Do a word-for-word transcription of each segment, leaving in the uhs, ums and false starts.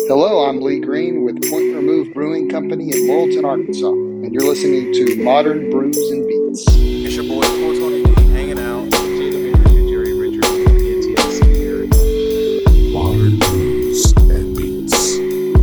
Hello, I'm Lee Green with Point Remove Brewing Company in Morrilton, Arkansas, and you're listening to Modern Brews and Beats. It's your boy four twenty D hanging out. J W and Jerry Richard on N T X here. Modern Brews and Beats.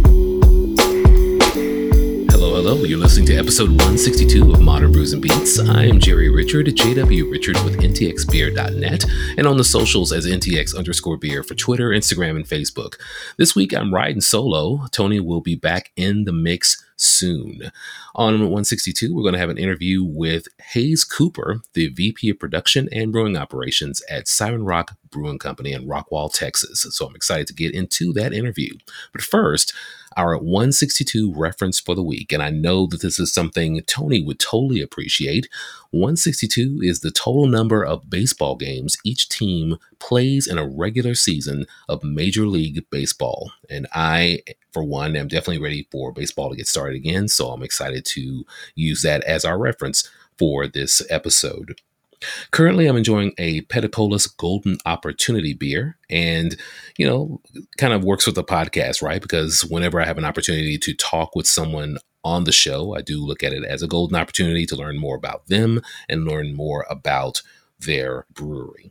Hello, hello. You're listening to episode one sixty-two of Modern Brews and Beats. I am Jerry Richard, J W Richard with N T X beer dot net, and on the socials as N T X underscore beer for Twitter, Instagram, and Facebook. This week, I'm riding solo. Tony will be back in the mix soon. On one sixty-two, we're going to have an interview with Hayes Cooper, the V P of Production and Brewing Operations at Siren Rock Brewing Company in Rockwall, Texas. So I'm excited to get into that interview. But first, our one sixty-two reference for the week, and I know that this is something Tony would totally appreciate. one sixty-two is the total number of baseball games each team plays in a regular season of Major League Baseball. And I, for one, am definitely ready for baseball to get started again, so I'm excited to use that as our reference for this episode. Currently, I'm enjoying a Petipolis Golden Opportunity beer, and, you know, kind of works with the podcast, right? Because whenever I have an opportunity to talk with someone on the show, I do look at it as a golden opportunity to learn more about them and learn more about their brewery.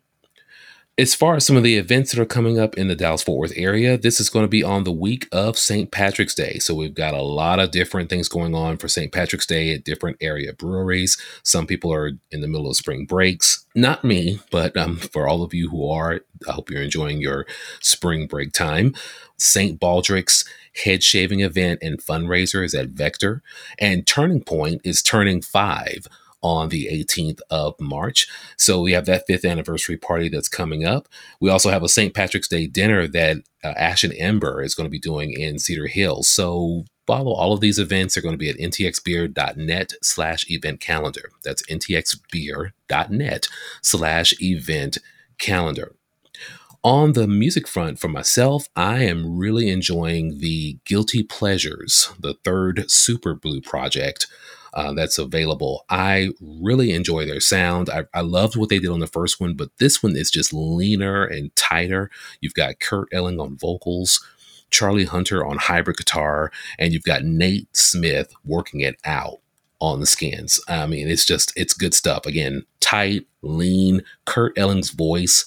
As far as some of the events that are coming up in the Dallas-Fort Worth area, this is going to be on the week of Saint Patrick's Day. So we've got a lot of different things going on for Saint Patrick's Day at different area breweries. Some people are in the middle of spring breaks. Not me, but um, for all of you who are, I hope you're enjoying your spring break time. Saint Baldrick's head shaving event and fundraiser is at Vector. And Turning Point is turning five on the eighteenth of March. So we have that fifth anniversary party that's coming up. We also have a Saint Patrick's Day dinner that uh, Ash and Ember is going to be doing in Cedar Hill. So follow all of these events. They're going to be at N T X beer dot net slash event calendar. That's N T X beer dot net slash event calendar. On the music front, for myself, I am really enjoying the Guilty Pleasures, the third Super Blue project uh, that's available. I really enjoy their sound. I, I loved what they did on the first one, but this one is just leaner and tighter. You've got Kurt Elling on vocals, Charlie Hunter on hybrid guitar, and you've got Nate Smith working it out on the skins. I mean, it's just, it's good stuff. Again, tight, lean. Kurt Elling's voice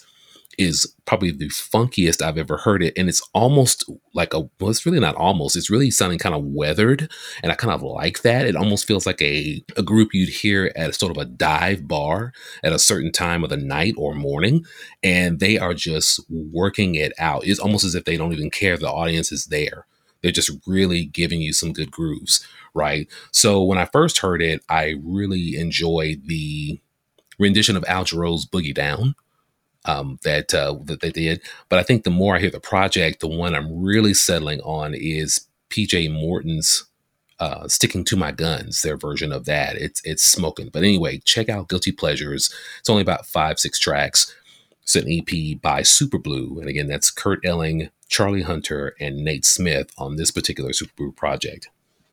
is probably the funkiest I've ever heard it. And it's almost like a, well, it's really not almost, it's really sounding kind of weathered. And I kind of like that. It almost feels like a, a group you'd hear at a sort of a dive bar at a certain time of the night or morning. And they are just working it out. It's almost as if they don't even care the audience is there. They're just really giving you some good grooves, right? So when I first heard it, I really enjoyed the rendition of Al Jarreau's Boogie Down. Um, that uh, that they did. But I think the more I hear the project, the one I'm really settling on is P J Morton's uh, Sticking to My Guns, their version of that. It's it's smoking. But anyway, check out Guilty Pleasures. It's only about five, six tracks. It's an E P by Super Blue. And again, that's Kurt Elling, Charlie Hunter, and Nate Smith on this particular Super Blue project.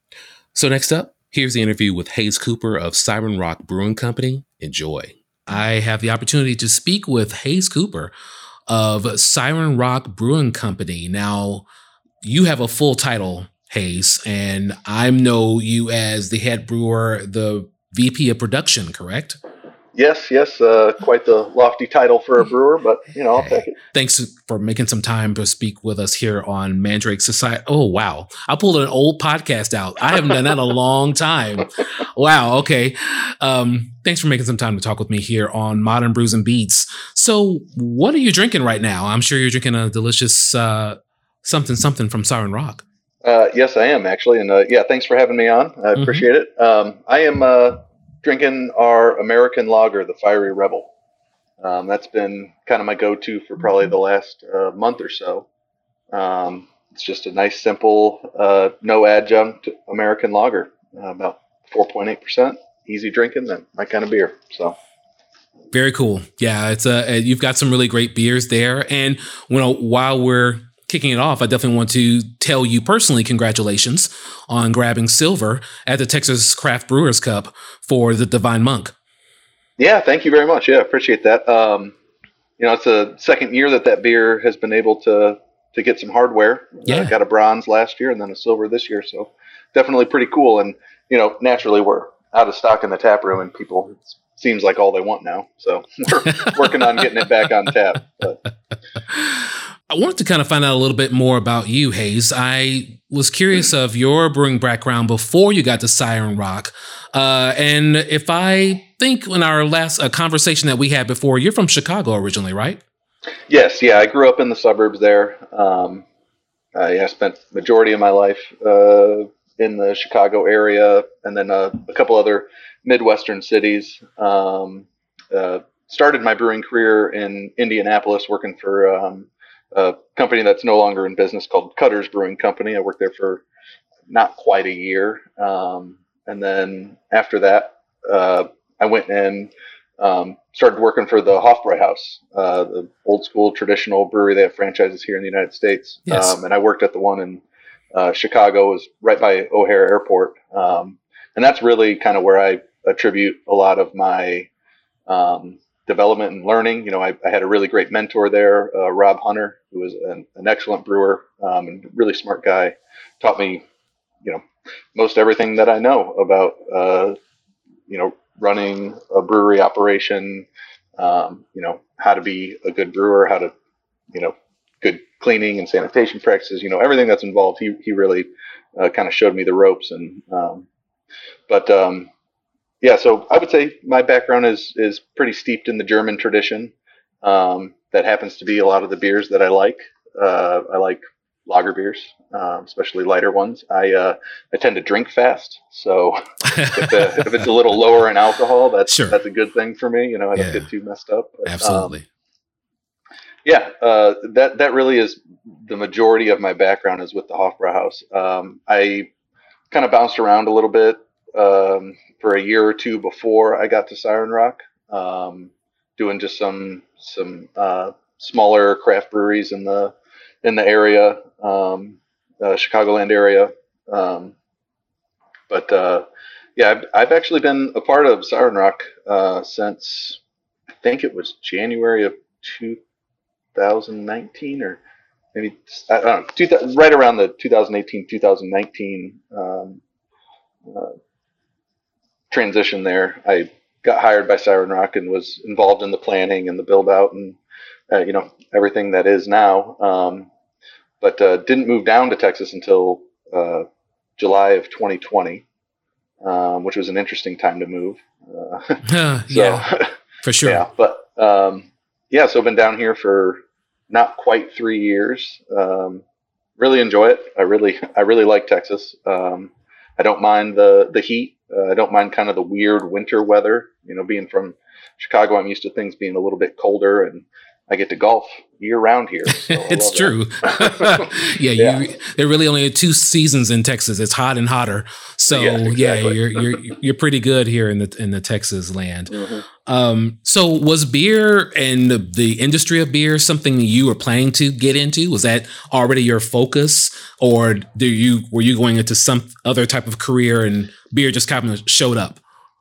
So next up, here's the interview with Hayes Cooper of Siren Rock Brewing Company. Enjoy. I have the opportunity to speak with Hayes Cooper of Siren Rock Brewing Company. Now, you have a full title, Hayes, and I know you as the head brewer, the V P of production, correct? Yes, yes, uh, quite the lofty title for a brewer, but, you know, I'll take it. Thanks for making some time to speak with us here on Mandrake Society. Oh, wow. I pulled an old podcast out. I haven't done that in a long time. Wow, okay. Um, thanks for making some time to talk with me here on Modern Brews and Beats. So what are you drinking right now? I'm sure you're drinking a delicious uh, something, something from Siren Rock. Uh, yes, I am, actually. And, uh, yeah, thanks for having me on. I Mm-hmm. appreciate it. Um, I am... Uh, drinking our American lager, the Fiery Rebel. Um, that's been kind of my go-to for probably the last uh, month or so. Um, it's just a nice, simple, uh, no adjunct American lager, uh, about four point eight percent, easy drinking, that my kind of beer. So, very cool. Yeah, it's a you've got some really great beers there, and you know, while we're kicking it off, I definitely want to tell you personally, congratulations on grabbing silver at the Texas Craft Brewers Cup for the Divine Monk. Yeah, thank you very much. Yeah, appreciate that. Um, you know, it's the second year that that beer has been able to to get some hardware. Yeah. Uh, got a bronze last year and then a silver this year. So definitely pretty cool. And, you know, naturally we're out of stock in the tap room and people, it seems like all they want now. So we're working on getting it back on tap. But. I wanted to kind of find out a little bit more about you, Hayes. I was curious of your brewing background before you got to Siren Rock. Uh, and if I think in our last uh, conversation that we had before, you're from Chicago originally, right? Yes. Yeah. I grew up in the suburbs there. Um, I, I spent majority of my life uh, in the Chicago area and then uh, a couple other Midwestern cities. Um, uh, started my brewing career in Indianapolis working for um, a company that's no longer in business called Cutter's Brewing Company. I worked there for not quite a year. Um, and then after that, uh, I went and um, started working for the Hofbräuhaus, uh, the old school traditional brewery. They have franchises here in the United States. Yes. Um, and I worked at the one in uh, Chicago, it was right by O'Hare Airport. Um, and that's really kind of where I attribute a lot of my um, development and learning. You know, I, I had a really great mentor there, uh, Rob Hunter, who was an, an excellent brewer um, and really smart guy. Taught me, you know, most everything that I know about, uh, you know, running a brewery operation, um, you know, how to be a good brewer, how to, you know, good cleaning and sanitation practices, you know, everything that's involved. He, he really uh, kind of showed me the ropes. And, um, but, um, yeah, so I would say my background is is pretty steeped in the German tradition. Um, that happens to be a lot of the beers that I like. Uh, I like lager beers, um, especially lighter ones. I uh, I tend to drink fast, so if, the, if it's a little lower in alcohol, that's Sure. that's a good thing for me. You know, I don't Yeah. get too messed up. But, Absolutely. Um, yeah, uh, that that really is the majority of my background is with the Hofbräuhaus. Um, I kind of bounced around a little bit. Um, for a year or two before I got to Siren Rock, um, doing just some some uh, smaller craft breweries in the in the area, um, uh, Chicagoland area. Um, but uh, yeah, I've, I've actually been a part of Siren Rock uh, since I think it was January of two thousand nineteen, or maybe I don't know, two, right around the twenty eighteen twenty nineteen. Um, uh, transition there. I got hired by Siren Rock and was involved in the planning and the build out and uh, you know, everything that is now. Um, but uh, didn't move down to Texas until uh, July of twenty twenty, um, which was an interesting time to move. Uh, Uh, so, yeah, for sure. yeah, but um, yeah, so I've been down here for not quite three years. Um, really enjoy it. I really, I really like Texas. Um, I don't mind the the heat. Uh, I don't mind kind of the weird winter weather. You know, being from Chicago, I'm used to things being a little bit colder, and I get to golf year round here. So It's true. yeah, Yeah. You, there are really only two seasons in Texas. It's hot and hotter. So Yeah, yeah, exactly. you're you're you're pretty good here in the in the Texas land. Mhm. Um, so was beer and the, the industry of beer something you were planning to get into? Was that already your focus, or do you were you going into some other type of career and beer just kind of showed up?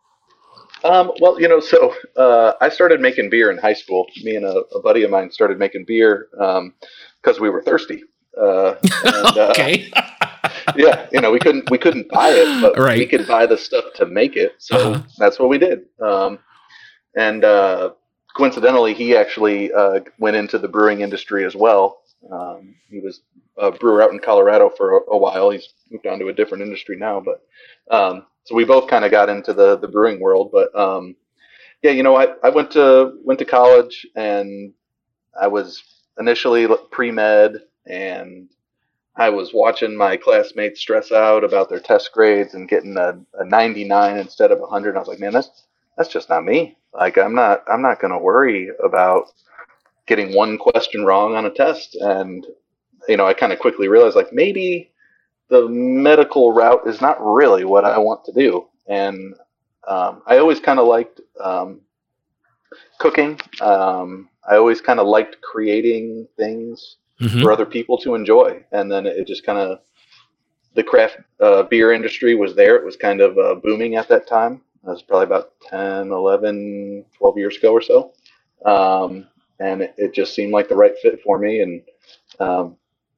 Um, well, you know, so uh, I started making beer in high school. Me and a, a buddy of mine started making beer because we were thirsty. Uh, and, uh, Okay. yeah, you know, we couldn't we couldn't buy it, but Right. we could buy the stuff to make it. So Uh-huh. that's what we did. Um, and uh, coincidentally, he actually uh, went into the brewing industry as well. Um, he was a brewer out in Colorado for a, a while. He's moved on to a different industry now, but um, so we both kind of got into the the brewing world. But um, yeah, you know, I, I went to went to college, and I was initially pre-med, and I was watching my classmates stress out about their test grades and getting a, a ninety-nine instead of a hundred. I was like, man, that's that's just not me. Like, I'm not I'm not going to worry about getting one question wrong on a test. And you know, I kind of quickly realized, like, maybe the medical route is not really what I want to do. And um, I always kind of liked um, cooking. Um, I always kind of liked creating things Mhm. for other people to enjoy. And then it just kind of, the craft uh, beer industry was there. It was kind of uh, booming at that time. That was probably about ten, eleven, twelve years ago or so. Um, and it, it just seemed like the right fit for me. And um,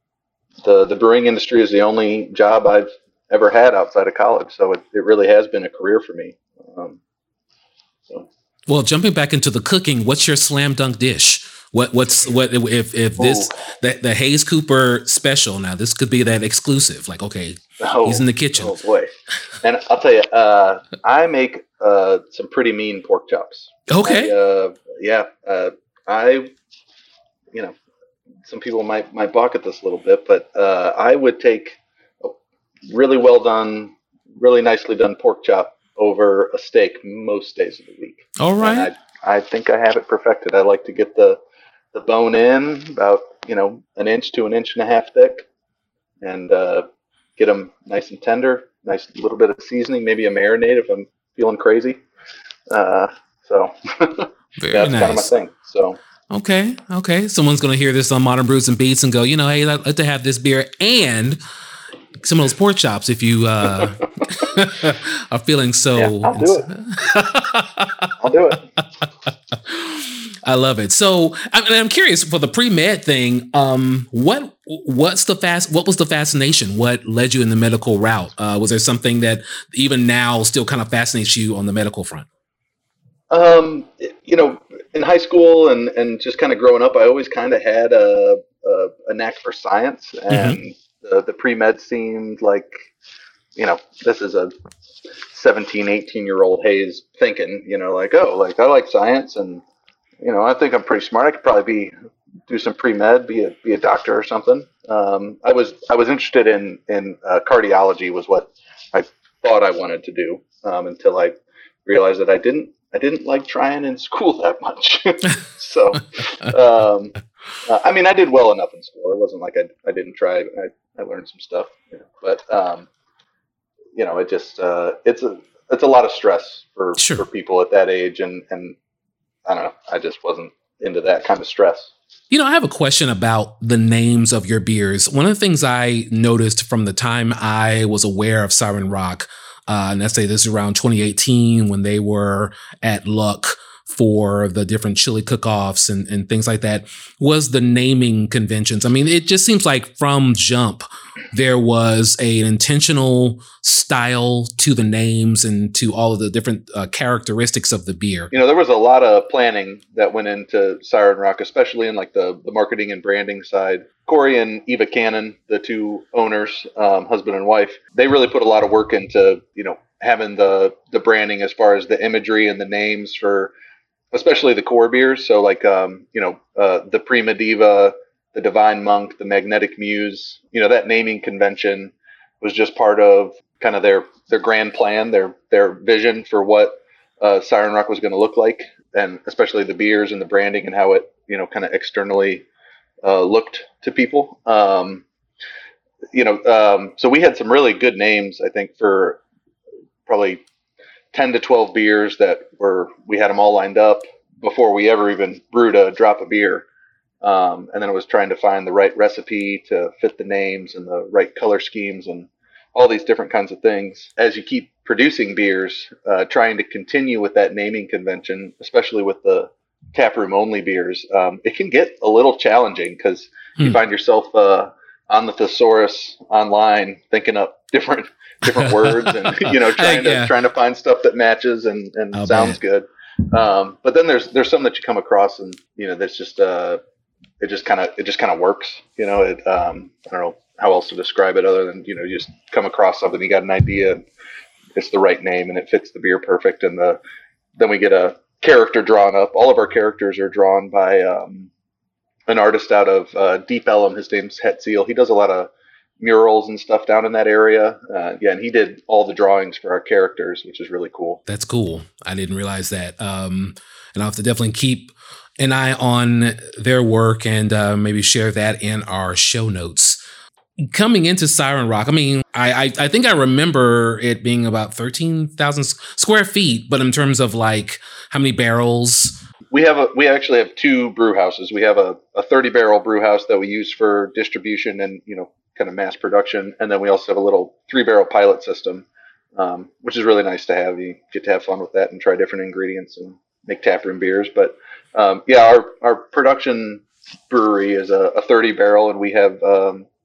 the the brewing industry is the only job I've ever had outside of college, so it, it really has been a career for me. Um, so. Well, jumping back into the cooking, what's your slam dunk dish? What what's what if if this the, the Hayes Cooper special? Now this could be that exclusive. Like, okay, oh, he's in the kitchen. Oh boy! And I'll tell you, uh, I make uh, some pretty mean pork chops. Okay. I, uh, yeah, uh, I, you know, some people might might balk at this a little bit, but uh, I would take a really well done, really nicely done pork chop over a steak most days of the week. All right. And I I think I have it perfected. I like to get the the bone in about, you know, an inch to an inch and a half thick, and uh, get them nice and tender, nice little bit of seasoning, maybe a marinade if I'm feeling crazy. Uh, so Very that's nice. kind of my thing. So okay, okay. Someone's gonna hear this on Modern Brews and Beats and go, you know, hey, I'd like to have this beer and some of those pork chops if you uh, are feeling so. Yeah, I'll do it. I'll do it. I love it. So I'm, I'm curious for the pre-med thing. Um, what what's the fast? What was the fascination? What led you in the medical route? Uh, was there something that even now still kind of fascinates you on the medical front? Um, you know, in high school and, and just kind of growing up, I always kind of had a, a a knack for science, and mm-hmm. the the pre-med seemed like, you know, this is a seventeen, eighteen year old Hayes thinking, you know, like, oh, like I like science, and you know, I think I'm pretty smart. I could probably be do some pre-med, be a be a doctor or something. Um, I was I was interested in in uh, cardiology was what I thought I wanted to do, um, until I realized that I didn't I didn't like trying in school that much. So, um, uh, I mean, I did well enough in school. It wasn't like I I didn't try. I I learned some stuff, you know, but um, you know, it just uh, it's a it's a lot of stress for Sure. for people at that age, and and. I don't know. I just wasn't into that kind of stress. You know, I have a question about the names of your beers. One of the things I noticed from the time I was aware of Siren Rock, uh, and let's say this is around twenty eighteen when they were at Luck for the different chili cook-offs and, and things like that, was the naming conventions. I mean, it just seems like from jump, there was a, an intentional style to the names and to all of the different uh, characteristics of the beer. You know, there was a lot of planning that went into Siren Rock, especially in like the, the marketing and branding side. Corey and Eva Cannon, the two owners, um, husband and wife, they really put a lot of work into, you know, having the, the branding as far as the imagery and the names for, especially the core beers. So like, um, you know, uh, the Prima Diva, the Divine Monk, the Magnetic Muse, you know, that naming convention was just part of kind of their, their grand plan, their, their vision for what uh, Siren Rock was going to look like. And especially the beers and the branding and how it, you know, kind of externally uh, looked to people. Um, you know, um, so we had some really good names, I think, for probably ten to twelve beers that were, we had them all lined up before we ever even brewed a drop of beer. Um, and then it was trying to find the right recipe to fit the names and the right color schemes and all these different kinds of things. As you keep producing beers, uh, trying to continue with that naming convention, especially with the taproom only beers, um, it can get a little challenging because hmm. you find yourself uh, on the thesaurus online thinking up different different words and, you know, trying to yeah. trying to find stuff that matches and, and I'll sounds bet. good. Um, but then there's there's some that you come across and, you know, that's just uh, it just kind of it just kind of works. You know, it um, I don't know how else to describe it other than, you know, you just come across something, you got an idea, it's the right name and it fits the beer perfect. And the then we get a character drawn up. All of our characters are drawn by um, an artist out of uh, Deep Ellum. His name's Hetziel. He does a lot of murals and stuff down in that area. Uh, yeah, and he did all the drawings for our characters, which is really cool. That's cool. I didn't realize that. Um, and I'll have to definitely keep an eye on their work and uh, maybe share that in our show notes. Coming into Siren Rock, I mean, I, I, I think I remember it being about thirteen thousand square feet, but in terms of like how many barrels? We have a, we actually have two brew houses. We have a, a thirty barrel brew house that we use for distribution and, you know, kind of mass production. And then we also have a little three barrel pilot system, um, which is really nice to have. You get to have fun with that and try different ingredients and make taproom beers. But um, yeah, our, our production brewery is a, a thirty barrel and we have um,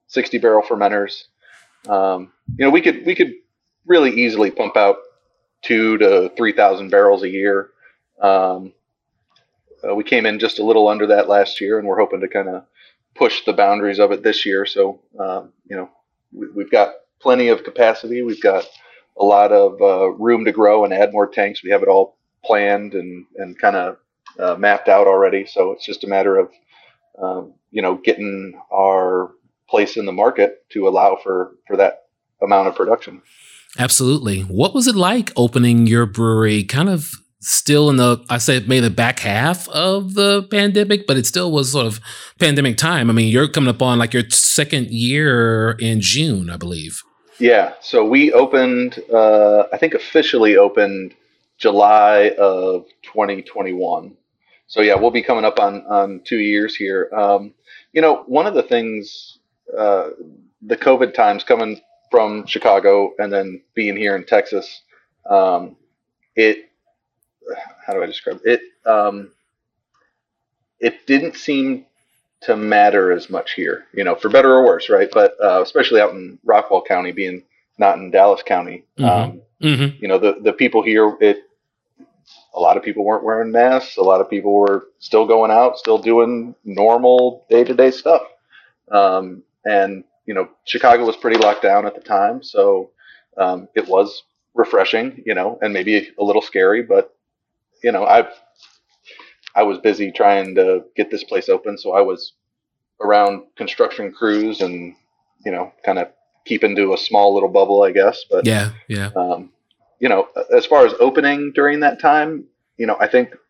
sixty barrel fermenters. Um, you know, we could we could really easily pump out two to three thousand barrels a year. Um, uh, we came in just a little under that last year, and we're hoping to kind of push the boundaries of it this year. So, um, you know, we, we've got plenty of capacity. We've got a lot of uh, room to grow and add more tanks. We have it all planned and and kind of uh, mapped out already. So it's just a matter of um, you know getting our place in the market to allow for for that amount of production. Absolutely. What was it like opening your brewery? Kind of still in the, I say maybe the back half of the pandemic, but it still was sort of pandemic time. I mean, you're coming up on like your second year in June, I believe. Yeah. So we opened, uh, I think officially opened July of twenty twenty-one. So yeah, we'll be coming up on, on two years here. Um, you know, one of the things, uh, the COVID times coming from Chicago and then being here in Texas, um, it, how do I describe it? It, um, it didn't seem to matter as much here, you know, for better or worse, right? But uh, especially out in Rockwall County, being not in Dallas County, Mm-hmm. um, Mm-hmm. you know, the, the people here, it, a lot of people weren't wearing masks. A lot of people were still going out, still doing normal day-to-day stuff. Um, and, you know, Chicago was pretty locked down at the time. So um, it was refreshing, you know, and maybe a little scary, but, you know, I I was busy trying to get this place open. So I was around construction crews and, you know, kind of keep into a small little bubble, I guess. But Yeah. Yeah. um, you know, as far as opening during that time, you know, I think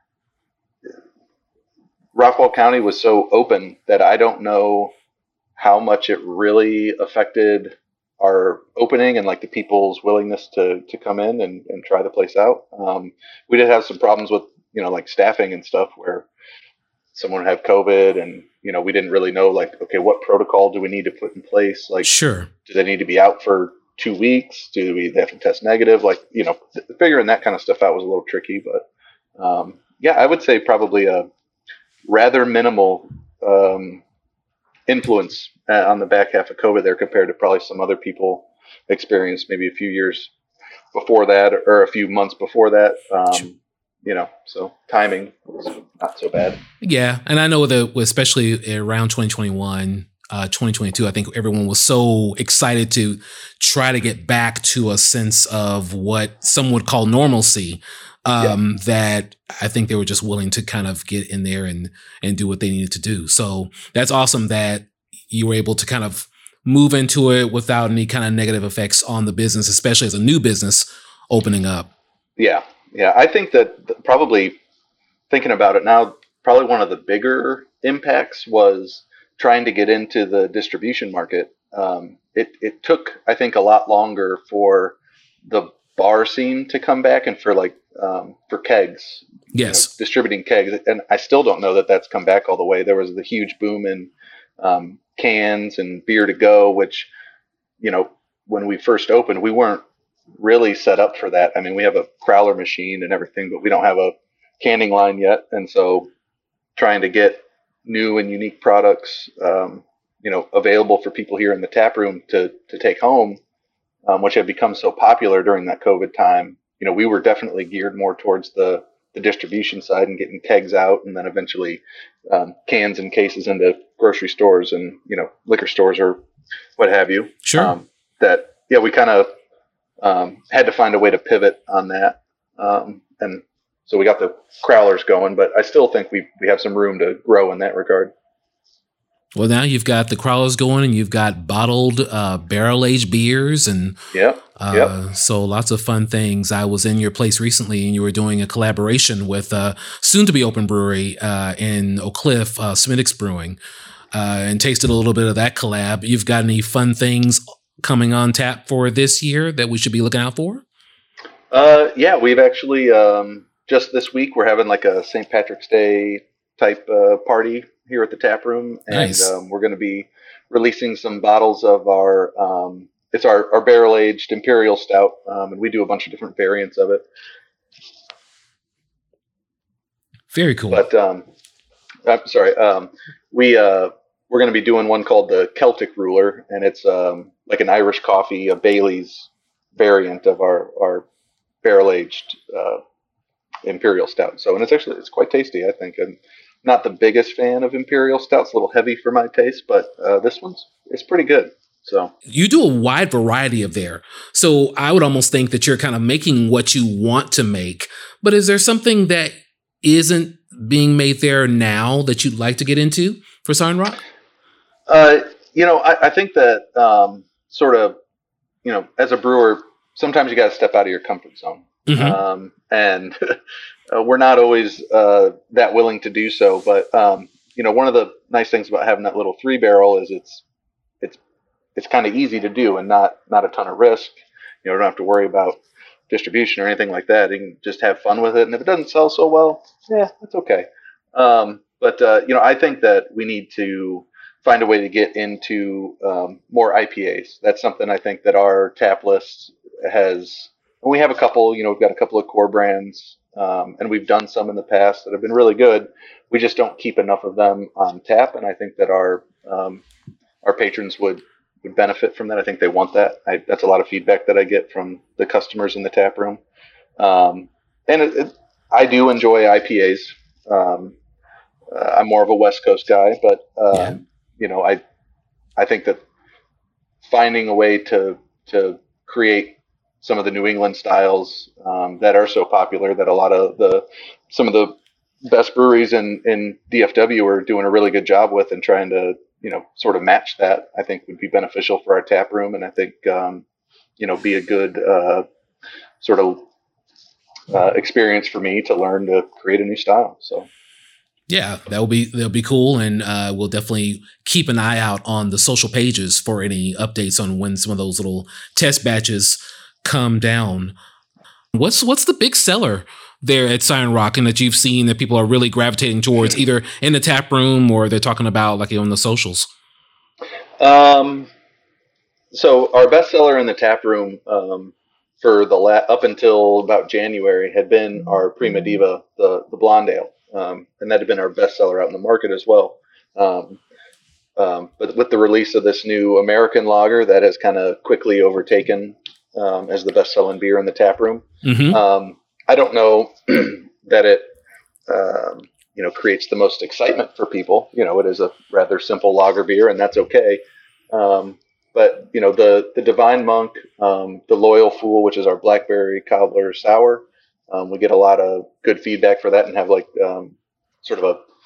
Rockwall County was so open that I don't know how much it really affected our opening and like the people's willingness to, to come in and, and try the place out. Um, we did have some problems with, you know, like staffing and stuff where someone would have COVID and, you know, we didn't really know like, okay, what protocol do we need to put in place? Like, Sure. do they need to be out for two weeks? Do we they have to test negative? Like, you know, figuring that kind of stuff out was a little tricky, but um, yeah, I would say probably a rather minimal um, influence uh, on the back half of COVID there compared to probably some other people experienced maybe a few years before that or a few months before that. Um, you know, so timing was not so bad. Yeah. And I know that especially around twenty twenty-one, uh, twenty twenty-two, I think everyone was so excited to try to get back to a sense of what some would call normalcy. Um, yeah. That I think they were just willing to kind of get in there and, and do what they needed to do. So that's awesome that you were able to kind of move into it without any kind of negative effects on the business, especially as a new business opening up. Yeah. Yeah. I think that probably thinking about it now, probably one of the bigger impacts was trying to get into the distribution market. Um, it, it took, I think, a lot longer for the bar scene to come back and for like, um, for kegs, yes, you know, distributing kegs. And I still don't know that that's come back all the way. There was the huge boom in, um, cans and beer to go, which, you know, when we first opened, we weren't really set up for that. I mean, we have a crowler machine and everything, but we don't have a canning line yet. And so trying to get new and unique products, um, you know, available for people here in the tap room to, to take home, um, which had become so popular during that COVID time. You know, we were definitely geared more towards the, the distribution side and getting kegs out and then eventually um, cans and cases into grocery stores and, you know, liquor stores or what have you. Sure. Um, that, yeah, we kind of um, had to find a way to pivot on that. Um, and so we got the crowlers going, but I still think we, we have some room to grow in that regard. Well, now you've got the crowlers going and you've got bottled uh, barrel-aged beers and yeah, uh, yep. So lots of fun things. I was in your place recently and you were doing a collaboration with a soon-to-be-open brewery uh, in Oak Cliff, uh, Smittix Brewing, uh, and tasted a little bit of that collab. You've got any fun things coming on tap for this year that we should be looking out for? Uh, yeah, we've actually, um, just this week, we're having like a Saint Patrick's Day type uh, party here at the tap room. And nice. um, we're going to be releasing some bottles of our, um, it's our, our barrel aged Imperial Stout. Um, and we do a bunch of different variants of it. Very cool. But, um, I'm sorry. Um, we, uh, we're going to be doing one called the Celtic Ruler, and it's um, like an Irish coffee, a Bailey's variant of our our barrel aged uh, imperial stout. So, and it's actually it's quite tasty, I think. I'm not the biggest fan of imperial stouts; a little heavy for my taste, but uh, this one's it's pretty good. So you do a wide variety of there. So I would almost think that you're kind of making what you want to make. But is there something that isn't being made there now that you'd like to get into for Siren Rock? Uh, you know, I, I think that um, sort of, you know, as a brewer, sometimes you got to step out of your comfort zone. Mm-hmm. Um, and uh, we're not always uh, that willing to do so. But, um, you know, one of the nice things about having that little three barrel is it's, it's, it's kind of easy to do and not, not a ton of risk. You know, don't have to worry about distribution or anything like that. You can just have fun with it. And if it doesn't sell so well, yeah, that's okay. Um, but, uh, you know, I think that we need to find a way to get into um, more I P As. That's something I think that our tap list has, and we have a couple, you know, we've got a couple of core brands, um, and we've done some in the past that have been really good. We just don't keep enough of them on tap. And I think that our, um, our patrons would, would benefit from that. I think they want that. I, that's a lot of feedback that I get from the customers in the tap room. Um, and it, it, I do enjoy I P As. Um, uh, I'm more of a West Coast guy, but, um, yeah. you know, I, I think that finding a way to, to create some of the New England styles, um, that are so popular that a lot of the, some of the best breweries in, in D F W are doing a really good job with and trying to, you know, sort of match that, I think would be beneficial for our tap room. And I think, um, you know, be a good, uh, sort of, uh, experience for me to learn to create a new style. So. Yeah, that will be, that'll be cool. And, uh, we'll definitely keep an eye out on the social pages for any updates on when some of those little test batches come down. What's, what's the big seller there at Siren Rock and that you've seen that people are really gravitating towards either in the tap room or they're talking about like on the socials? Um, so our best seller in the tap room, um, for the la- up until about January had been our Prima Diva, the, the blonde ale. Um, and that had been our best seller out in the market as well. Um, um, but with the release of this new American lager, that has kind of quickly overtaken, um, as the best selling beer in the tap room. Mm-hmm. Um, I don't know that it, um, you know, creates the most excitement for people. You know, it is a rather simple lager beer, and that's okay. Um, but you know, the the Divine Monk, um, the Loyal Fool, which is our blackberry cobbler sour, um, we get a lot of good feedback for that, and have like um, sort of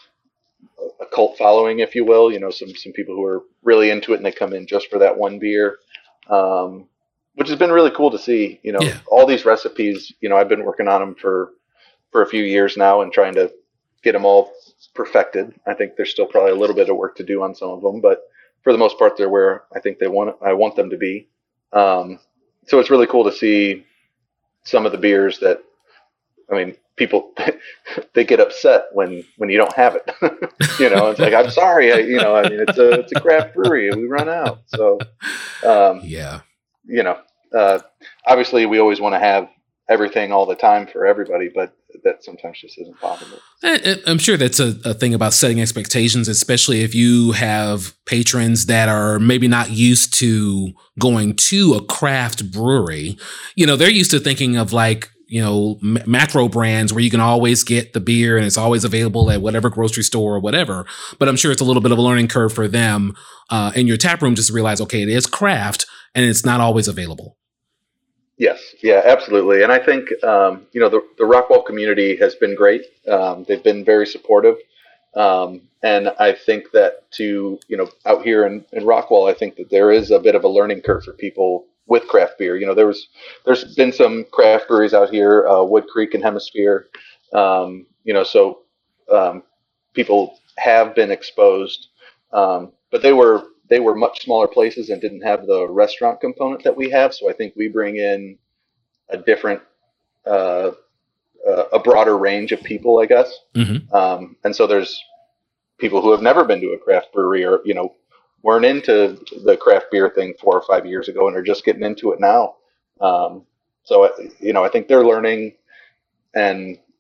a a cult following, if you will. You know, some some people who are really into it, and they come in just for that one beer. Um, Which has been really cool to see, you know, yeah. all these recipes, you know, I've been working on them for, for a few years now and trying to get them all perfected. I think there's still probably a little bit of work to do on some of them, but for the most part, they're where I think they want, I want them to be. Um, so it's really cool to see some of the beers that, I mean, people, they get upset when, when you don't have it, you know, it's like, I'm sorry, I, you know, I mean, it's a, it's a craft brewery and we run out. So, um, yeah. you know, uh, obviously we always want to have everything all the time for everybody, but that sometimes just isn't possible. I'm sure that's a, a thing about setting expectations, especially if you have patrons that are maybe not used to going to a craft brewery. You know, they're used to thinking of like, you know, m- macro brands where you can always get the beer and it's always available at whatever grocery store or whatever. But I'm sure it's a little bit of a learning curve for them uh, in your tap room just to realize, okay, it is craft and it's not always available. Yes. Yeah, absolutely. And I think, um, you know, the, the Rockwall community has been great. Um, they've been very supportive. Um, and I think that to, you know, out here in, in Rockwall, I think that there is a bit of a learning curve for people with craft beer. You know, there was, there's been some craft breweries out here, uh, Wood Creek and Hemisphere. Um, you know, so, um, people have been exposed, um, but they were, they were much smaller places and didn't have the restaurant component that we have. So I think we bring in a different, uh, uh, a broader range of people, I guess. Mm-hmm. Um, and so there's people who have never been to a craft brewery or, you know, weren't into the craft beer thing four or five years ago and are just getting into it now. Um, so, you know, I think they're learning and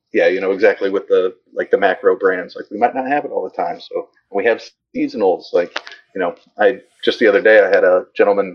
yeah, you know, exactly with the, like the macro brands, like we might not have it all the time. So we have seasonals, like, you know, I just the other day I had a gentleman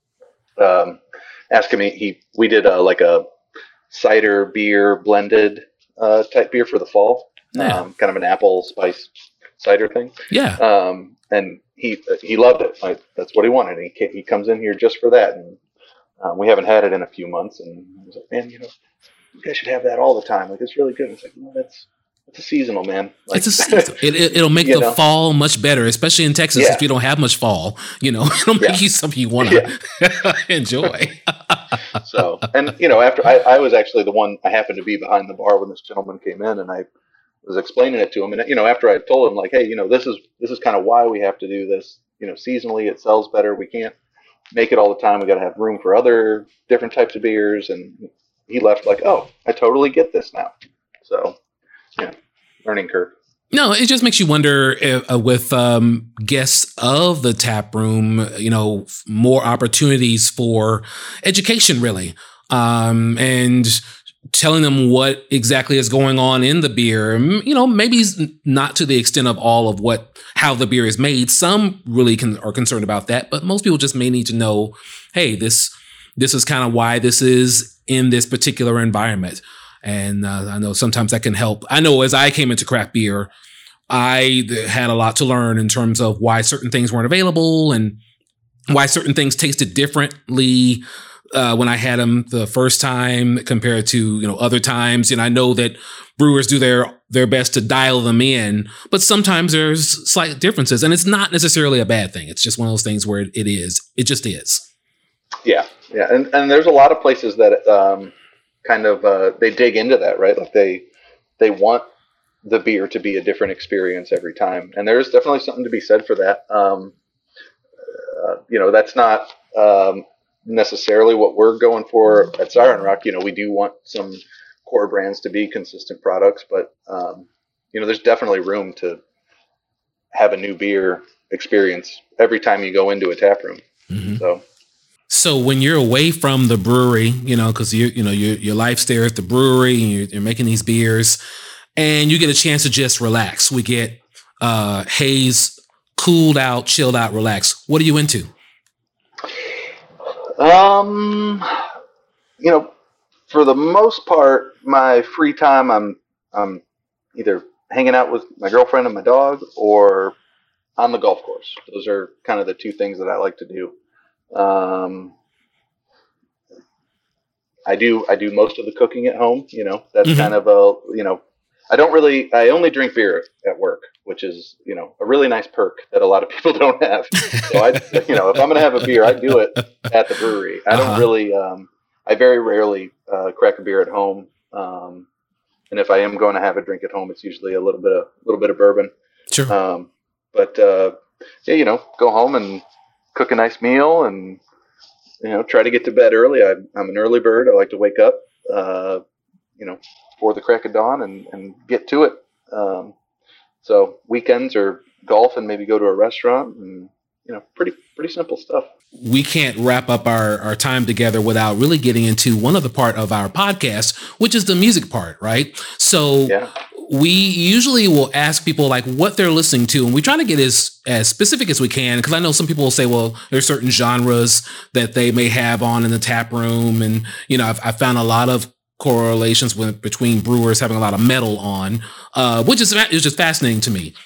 um, asking me, he, we did a, like a cider beer blended uh, type beer for the fall, Yeah. um, kind of an apple spice cider thing. Yeah. Um, and he, he loved it. Like, that's what he wanted. He ca- he comes in here just for that. And um, we haven't had it in a few months. And I was like, man, you know, you guys should have that all the time. Like, it's really good. It's like, no, that's, that's a seasonal, man. Like, It's a season. It, it, it'll make You the know? fall much better, especially in Texas. Yeah. If you don't have much fall, you know, it'll make Yeah. you something you want to enjoy. So, and you know, after I, I was actually the one, I happened to be behind the bar when this gentleman came in, and I was explaining it to him. And you know, after I told him, like, hey, you know, this is this is kind of why we have to do this. You know, seasonally it sells better. We can't make it all the time. We got to have room for other different types of beers. And he left like, oh, I totally get this now. So, yeah, learning curve. No, it just makes you wonder if, uh, with um, guests of the tap room, you know, f- more opportunities for education, really, um, and telling them what exactly is going on in the beer. M- You know, maybe s- not to the extent of all of what how the beer is made. Some really can, are concerned about that, but most people just may need to know, hey, this this is kind of why this is in this particular environment. And uh, I know sometimes that can help. I know as I came into craft beer, I had a lot to learn in terms of why certain things weren't available and why certain things tasted differently uh, when I had them the first time compared to, you know, other times. And I know that brewers do their their best to dial them in, but sometimes there's slight differences, and it's not necessarily a bad thing. It's just one of those things where it, it is. It just is. Yeah, yeah, and and there's a lot of places that um, kind of uh, they dig into that, right? Like they they want the beer to be a different experience every time, and there's definitely something to be said for that. Um, uh, you know, that's not um, necessarily what we're going for at Siren Rock. You know, we do want some core brands to be consistent products, but um, you know, there's definitely room to have a new beer experience every time you go into a tap room. Mm-hmm. So. So when you're away from the brewery, you know, because you you know your your life's there at the brewery, and you're, you're making these beers, and you get a chance to just relax. We get uh, Haze, cooled out, chilled out, relax. What are you into? Um, you know, for the most part, my free time, I'm I'm either hanging out with my girlfriend and my dog, or on the golf course. Those are kind of the two things that I like to do. Um, I do I do most of the cooking at home. You know, that's Mhm. kind of a you know, I don't really I only drink beer at work, which is you know a really nice perk that a lot of people don't have. So I you know if I'm gonna have a beer, I do it at the brewery. I don't Uh-huh. really um, I very rarely uh, crack a beer at home. Um, and if I am going to have a drink at home, it's usually a little bit of a little bit of bourbon. Sure. Um, but uh, yeah, you know, go home and cook a nice meal, and you know, try to get to bed early. I, I'm an early bird. I like to wake up, uh, you know, before the crack of dawn and, and get to it. Um, so weekends are golf and maybe go to a restaurant, and you know, pretty pretty simple stuff. We can't wrap up our, our time together without really getting into one other part of our podcast, which is the music part, right? So Yeah. we usually will ask people like what they're listening to, and we try to get as as specific as we can, because I know some people will say, well, there's certain genres that they may have on in the tap room, and you know, I've, I've found a lot of correlations with between brewers having a lot of metal on, uh, which is is just fascinating to me.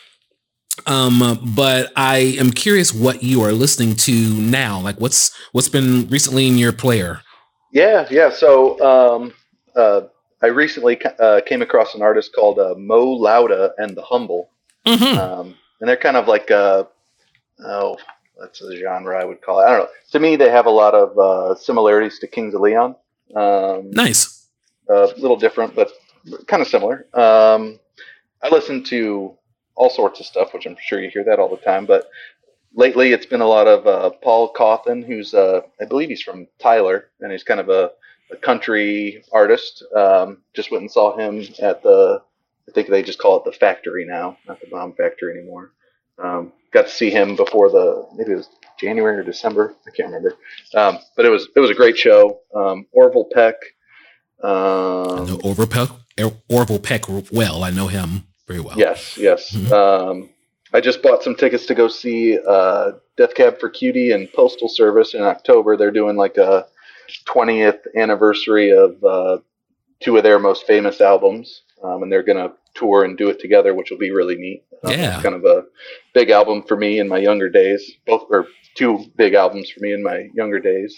Um, but I am curious what you are listening to now. Like, what's what's been recently in your player? Yeah, yeah. So um, uh, I recently uh, came across an artist called uh, Mo Lauda and the Humble. Mm-hmm. Um, and they're kind of like, uh, oh, that's a genre I would call it. I don't know. To me, they have a lot of uh, similarities to Kings of Leon. Um, Nice. A little different, but kind of similar. Um, I listen to all sorts of stuff, which I'm sure you hear that all the time. But lately, it's been a lot of uh, Paul Cawthon, who's, uh, I believe he's from Tyler, and he's kind of a, a country artist. Um, just went and saw him at the, I think they just call it the Factory now, not the Bomb Factory anymore. Um, got to see him before the, maybe it was January or December, I can't remember. Um, but it was it was a great show. Um, Orville Peck, Um, I know Orville Peck, Orville Peck well. I know him very well. Yes, yes. Mm-hmm. Um, I just bought some tickets to go see uh, Death Cab for Cutie and Postal Service in October. They're doing like a twentieth anniversary of uh, two of their most famous albums, um, and they're going to tour and do it together, which will be really neat. Um, Yeah. It's kind of a big album for me in my younger days. Both or two big albums for me in my younger days.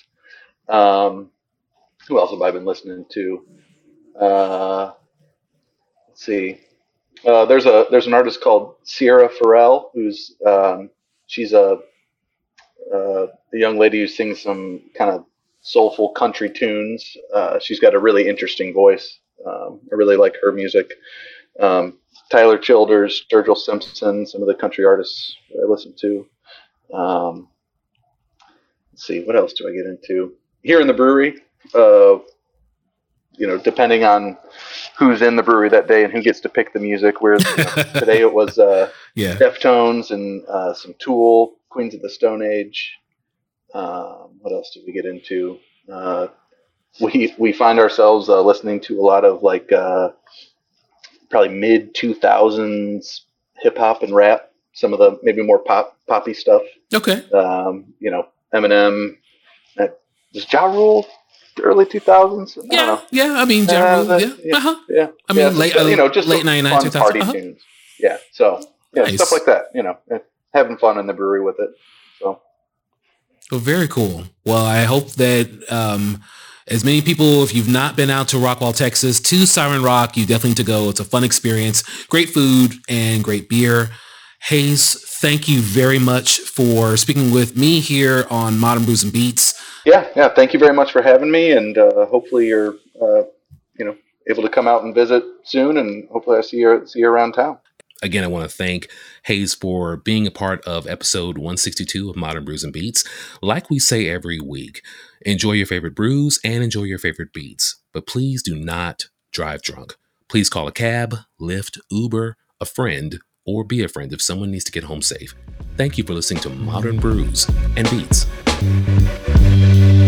Um, who else have I been listening to? Uh, let's see. Uh, there's a there's an artist called Sierra Farrell who's um, she's a uh, a young lady who sings some kind of soulful country tunes. Uh, she's got a really interesting voice. Um, I really like her music. Um, Tyler Childers, Sturgill Simpson, some of the country artists I listen to. Um, let's see, what else do I get into? Here in the brewery, uh, you know, depending on who's in the brewery that day and who gets to pick the music. Where you know, today it was uh, Yeah. Deftones and uh, some Tool, Queens of the Stone Age. Um, what else did we get into? Uh, we we find ourselves uh, listening to a lot of like uh, probably mid two thousands hip hop and rap. Some of the maybe more pop poppy stuff. Okay. Um, you know, Eminem. Uh, Does Ja Rule early two thousands? Yeah. Yeah. I mean, Uh, generally, that- yeah. yeah. Uh-huh. Yeah, I mean, yeah, late- so, you know, just late some ninety-nine, fun two thousand, party uh-huh. tunes. Yeah, so yeah, Nice. stuff like that. You know, having fun in the brewery with it. So Well, very cool. Well, I hope that um, as many people, if you've not been out to Rockwall, Texas, to Siren Rock, you definitely need to go. It's a fun experience, great food and great beer. Hayes, thank you very much for speaking with me here on Modern Brews and Beats. yeah, yeah. Thank you very much for having me, and uh, hopefully you're, uh, you know, able to come out and visit soon, and hopefully I see you see you around town. Again, I want to thank Hayes for being a part of episode one sixty-two of Modern Brews and Beats. Like we say every week, enjoy your favorite brews and enjoy your favorite beats, but please do not drive drunk. Please call a cab, Lyft, Uber, a friend, or be a friend if someone needs to get home safe. Thank you for listening to Modern Brews and Beats.